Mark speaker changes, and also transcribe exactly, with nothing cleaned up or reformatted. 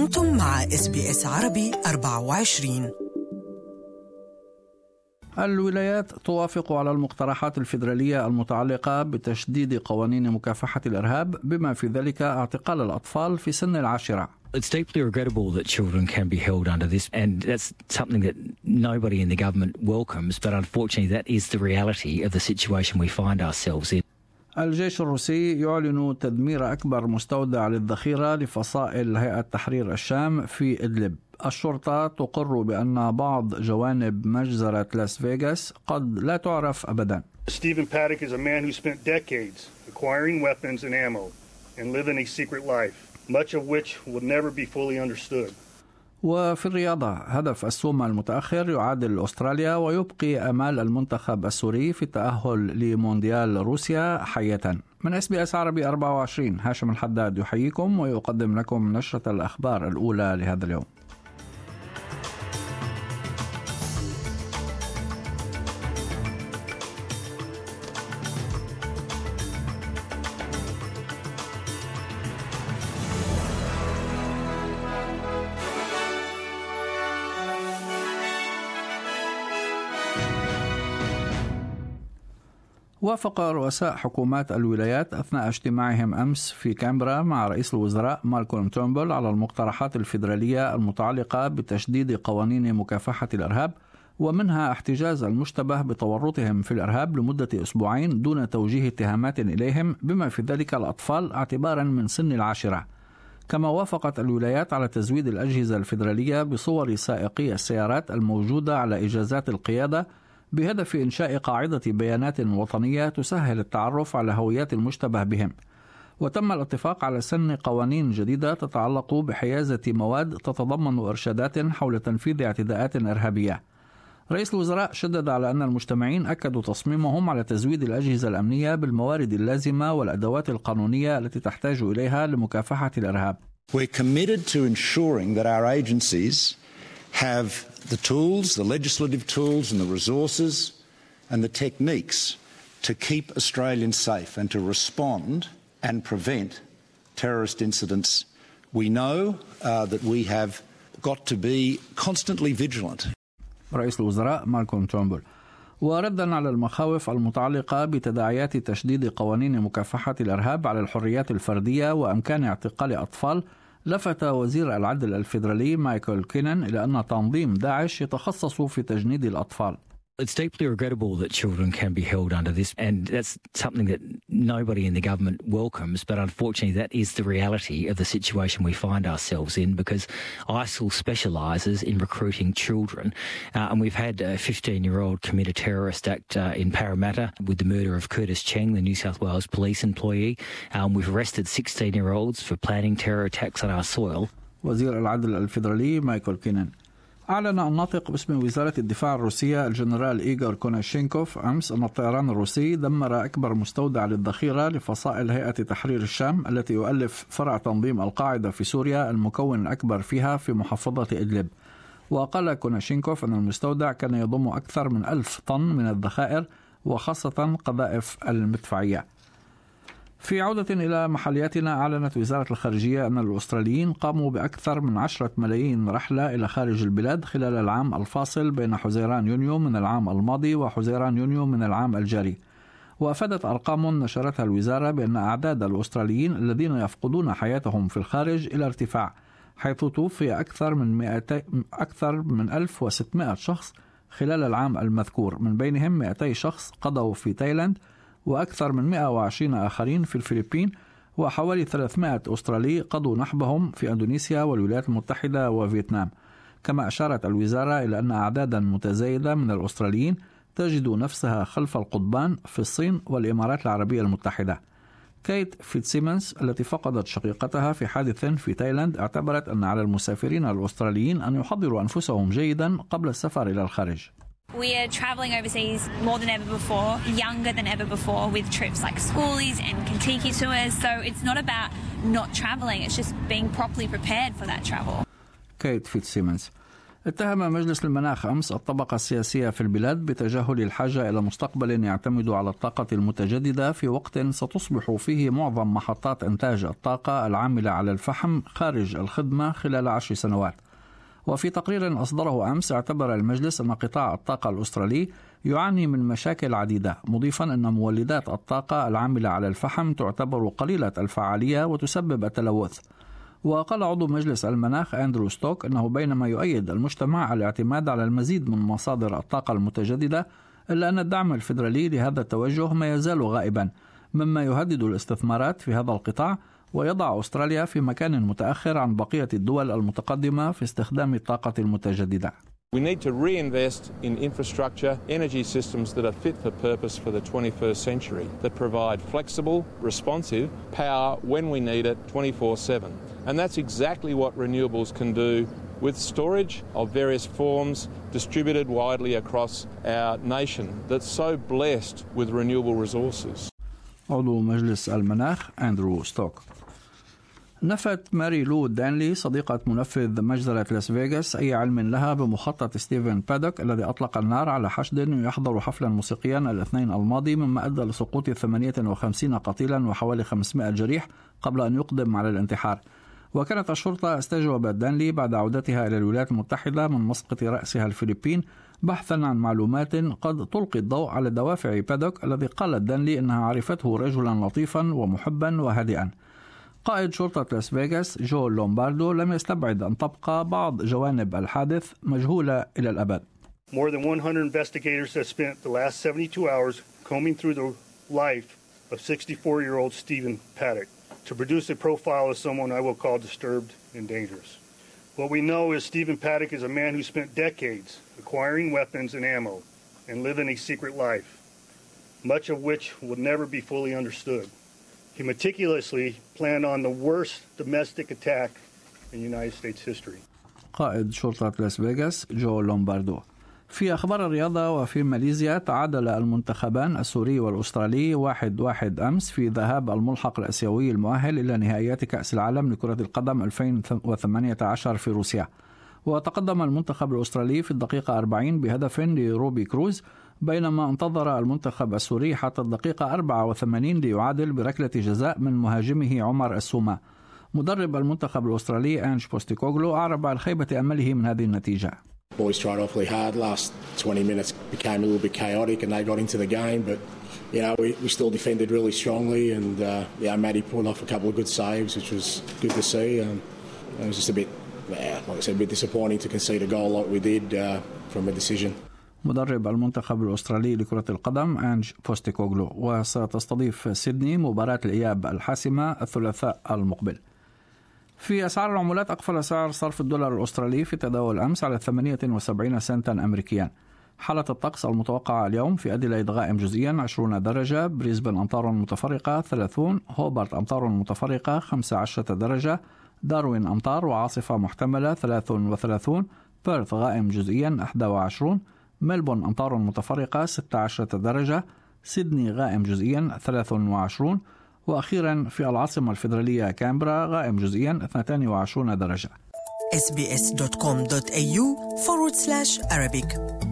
Speaker 1: أنتم مع إس بي إس عربي أربعة وعشرين.
Speaker 2: الولايات توافق على المقترحات الفيدرالية المتعلقة بتشديد قوانين مكافحة الإرهاب بما في ذلك اعتقال الأطفال في سن العاشرة.
Speaker 3: It's deeply regrettable that children can be held under this, and that's something that nobody in the government welcomes, but unfortunately that is the reality of the situation we find ourselves in.
Speaker 2: الجيش الروسي يعلن تدمير أكبر مستودع للذخيرة لفصائل هيئة تحرير الشام في إدلب. الشرطة تقر بأن بعض جوانب مجزرة لاس فيغاس قد لا تعرف أبدا.
Speaker 4: Stephen Paddock is a man who spent decades acquiring weapons and ammo and living a secret life, much of which will never be fully understood.
Speaker 2: وفي الرياضة، هدف السومة المتأخر يعادل أستراليا ويبقي أمال المنتخب السوري في التأهل لمونديال روسيا حية. من إس بي إس عربي أربعة وعشرين، هاشم الحداد يحييكم ويقدم لكم نشرة الأخبار الأولى لهذا اليوم. وافق رؤساء حكومات الولايات أثناء اجتماعهم أمس في كامبرا مع رئيس الوزراء مالكولم تورنبل على المقترحات الفيدرالية المتعلقة بتشديد قوانين مكافحة الإرهاب، ومنها احتجاز المشتبه بتورطهم في الإرهاب لمدة أسبوعين دون توجيه اتهامات إليهم بما في ذلك الأطفال اعتبارا من سن العاشرة. كما وافقت الولايات على تزويد الأجهزة الفيدرالية بصور سائقي السيارات الموجودة على إجازات القيادة بهدف إنشاء قاعدة بيانات وطنية تسهل التعرف على هويات المشتبه بهم. وتم الاتفاق على سن قوانين جديدة تتعلق بحيازة مواد تتضمن إرشادات حول تنفيذ اعتداءات إرهابية. رئيس الوزراء شدد على أن المجتمعين أكدوا تصميمهم على تزويد الأجهزة الأمنية بالموارد اللازمة والأدوات القانونية التي تحتاج إليها لمكافحة الإرهاب.
Speaker 5: We're committed to ensuring that our agencies have the tools, the legislative tools and the resources and the techniques to keep Australians safe and to respond and prevent terrorist incidents. We know uh, that we have got to be constantly vigilant.
Speaker 2: رئيس الوزراء مالكولم تورنبل. وردا على المخاوف المتعلقة بتداعيات تشديد قوانين مكافحة الإرهاب على الحريات الفردية وأمكان اعتقال أطفال، لفت وزير العدل الفيدرالي مايكل كينان إلى أن تنظيم داعش يتخصص في تجنيد الأطفال.
Speaker 3: It's deeply regrettable that children can be held under this, and that's something that nobody in the government welcomes, but unfortunately that is the reality of the situation we find ourselves in, because I S I L specialises in recruiting children, uh, and we've had a fifteen-year-old commit a terrorist act uh, in Parramatta with the murder of Curtis Cheng, the New South Wales police employee. Um, we've arrested sixteen-year-olds for planning terror attacks on our soil.
Speaker 2: وزير العدل الفيدرالي مايكل كينان. أعلن الناطق باسم وزارة الدفاع الروسية الجنرال إيغور كوناشينكوف أمس أن الطيران الروسي دمر أكبر مستودع للذخيرة لفصائل هيئة تحرير الشام التي يؤلف فرع تنظيم القاعدة في سوريا المكون الأكبر فيها في محافظة إدلب. وقال كوناشينكوف أن المستودع كان يضم أكثر من ألف طن من الذخائر وخاصة قذائف المدفعية. في عودة إلى محلياتنا، أعلنت وزارة الخارجية أن الأستراليين قاموا بأكثر من عشرة ملايين رحلة إلى خارج البلاد خلال العام الفاصل بين حزيران يونيو من العام الماضي وحزيران يونيو من العام الجاري. وأفادت أرقام نشرتها الوزارة بأن أعداد الأستراليين الذين يفقدون حياتهم في الخارج إلى ارتفاع، حيث توفي أكثر من مئتي أكثر من ألف وستمائة شخص خلال العام المذكور، من بينهم مئتي شخص قضوا في تايلاند، وأكثر من مئة وعشرين آخرين في الفلبين، وحوالي ثلاثمائة أسترالي قضوا نحبهم في أندونيسيا والولايات المتحدة وفيتنام. كما أشارت الوزارة إلى أن أعدادا متزايدة من الأستراليين تجد نفسها خلف القضبان في الصين والإمارات العربية المتحدة. كيت فيتسيمنز التي فقدت شقيقتها في حادث في تايلاند اعتبرت أن على المسافرين الأستراليين أن يحضروا أنفسهم جيدا قبل السفر إلى الخارج.
Speaker 6: We are travelling overseas more than ever before, younger than ever before, with trips like schoolies and Kentucky tours. So it's not about not travelling, it's just being properly prepared for that travel.
Speaker 2: كيت فيتسيمنز. اتهم مجلس المناخ أمس الطبقة السياسية في البلاد بتجاهل الحاجة إلى مستقبل يعتمد على الطاقة المتجددة في وقت ستصبح فيه معظم محطات إنتاج الطاقة العاملة على الفحم خارج الخدمة خلال عشر سنوات. وفي تقرير أصدره أمس اعتبر المجلس أن قطاع الطاقة الأسترالي يعاني من مشاكل عديدة، مضيفا أن مولدات الطاقة العاملة على الفحم تعتبر قليلة الفعالية وتسبب التلوث. وقال عضو مجلس المناخ أندرو ستوك أنه بينما يؤيد المجتمع الاعتماد على المزيد من مصادر الطاقة المتجددة، إلا أن الدعم الفيدرالي لهذا التوجه ما يزال غائبا، مما يهدد الاستثمارات في هذا القطاع ويضع أستراليا في مكان متأخر عن بقية الدول المتقدمة في استخدام الطاقة المتجددة.
Speaker 7: We need to reinvest in infrastructure, energy systems that are fit for purpose for the twenty-first century, that provide flexible, responsive power when we need it twenty-four seven. And that's exactly what renewables can do with storage of various forms distributed widely across our nation that's so blessed with renewable resources.
Speaker 2: عضو مجلس المناخ أندرو ستوك. نفت ماري لو دانلي صديقة منفذ مجزرة لاس فيغاس أي علم لها بمخطط ستيفن بادوك الذي أطلق النار على حشد يحضر حفلا موسيقيا الاثنين الماضي، مما أدى لسقوط ثمانية وخمسين قتيلا وحوالي خمسمائة جريح قبل أن يقدم على الانتحار. وكانت الشرطة استجوبت دانلي بعد عودتها إلى الولايات المتحدة من مسقط رأسها الفلبين بحثا عن معلومات قد تلقي الضوء على دوافع بادوك الذي قالت دانلي أنها عرفته رجلا لطيفا ومحبا وهادئا. قائد شرطة لاس فيغاس جو لومباردو لم يستبعد أن تبقى بعض جوانب الحادث مجهولة إلى الأبد.
Speaker 4: More than one hundred investigators have spent the last seventy-two hours combing through the life of sixty-four-year-old Stephen Paddock to produce a profile of someone I will call disturbed and dangerous. What we know is Stephen Paddock is a man who spent decades acquiring weapons and ammo and living a secret life, much of which will never be fully understood. He meticulously planned on the worst domestic attack in United States history.
Speaker 2: قائد شرطة لاس فيغاس جو لومباردو. في أخبار الرياضة، وفي ماليزيا تعادل المنتخبان السوري والأسترالي واحد واحد أمس في ذهاب الملحق الآسيوي المؤهل إلى نهائيات كأس العالم لكرة القدم ألفين وثمانية عشر في روسيا. وتقدم المنتخب الأسترالي في الدقيقة أربعين بهدف لروبي كروز، بينما انتظر المنتخب السوري حتى الدقيقة أربعة وثمانين ليعادل بركلة جزاء من مهاجمه عمر السومة. مدرب المنتخب الأسترالي أنج بوستيكوغلو أعرب عن خيبة أمله من هذه النتيجة.
Speaker 8: Boys tried awfully hard. Last twenty minutes became a little bit chaotic and they got into the game, but you know we, we still defended really strongly, and uh, yeah, Matty pulled off a couple of good saves, which was good to see. Um, it was just a bit, yeah, like I said, a bit disappointing to concede a goal like we did uh, from a decision.
Speaker 2: مدرب المنتخب الأسترالي لكرة القدم أنج بوستيكوغلو. وستستضيف سيدني مباراة الإياب الحاسمة الثلاثاء المقبل. في أسعار العملات، أقفل سعر صرف الدولار الأسترالي في تداول أمس على ثمانية وسبعين سنتا أمريكيا. حالة الطقس المتوقعة اليوم: في أديلايد غائم جزئيا عشرون درجة، بريسبن أمطار متفرقة ثلاثين، هوبارت أمطار متفرقة خمسة عشر درجة، داروين أمطار وعاصفة محتملة ثلاثة وثلاثين، بيرث غائم جزئيا إحدى وعشرين، ملبون أمطار متفرقة ستة عشر درجة، سيدني غائم جزئيا ثلاثة وعشرين، وأخيرا في العاصمة الفيدرالية كامبرا غائم جزئيا اثنتين وعشرين درجة.
Speaker 1: إس بي إس دوت كوم دوت إيه يو forward slash Arabic